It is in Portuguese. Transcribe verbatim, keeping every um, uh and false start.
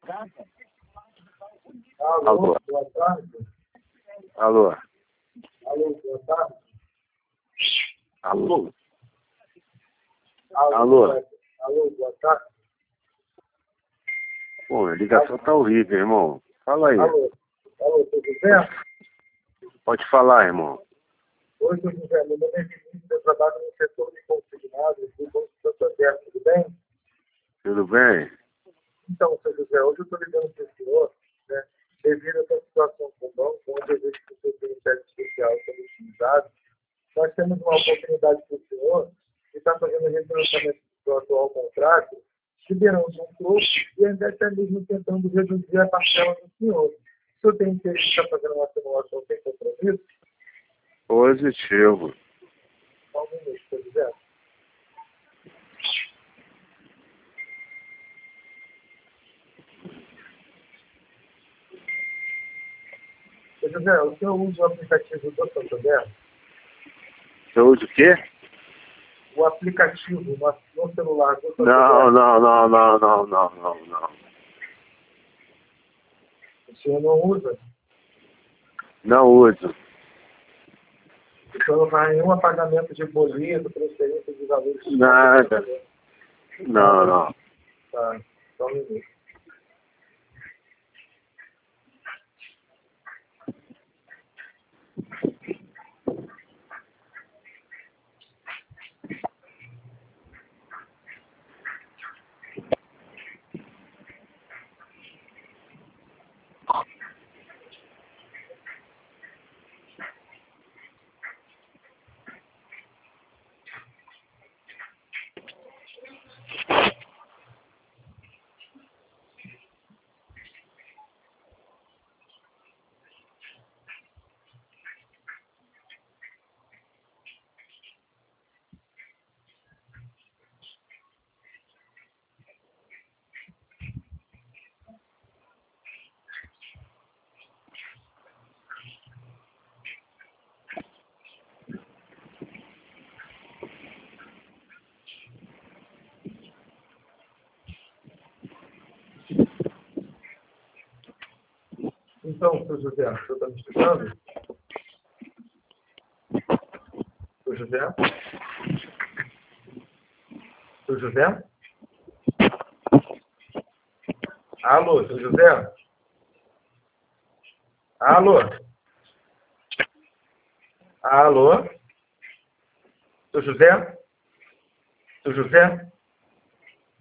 Alô, boa tarde. Alô. Alô, boa tarde. Alô. Alô, Alô. boa- Alô, boa tarde. Pô, a ligação tá horrível, irmão. Fala aí. Alô, alô, seu José? Pode falar, irmão. Oi, seu José, meu nome é Vinícius, eu trabalho no setor de consignados do Banco Santander, tudo bem? Tudo bem? Então, seu José, hoje eu estou ligando para o senhor, né, devido a essa situação com o banco, onde eu vejo que o senhor tem um teste especial sendo utilizado, nós temos uma oportunidade para o senhor de estar fazendo refinanciamento do atual contrato, liberando um troco e ainda até mesmo tentando reduzir a parcela do senhor. O senhor tem interesse em estar fazendo uma simulação sem compromisso? Positivo. Só um minuto, seu José. Seu José, o senhor usa o aplicativo do Santander? Você usa o quê? O aplicativo no, no celular do Santander? Não, não, não, não, não, não, não, não. O senhor não usa? Não uso. O senhor não faz nenhum pagamento de boleto, transferência de valores? Nada. Não, não. Tá, só um minuto. Então, seu José, o senhor está me escutando? Seu José? Seu José? Alô, seu José? Alô? Alô? Seu José? Seu José?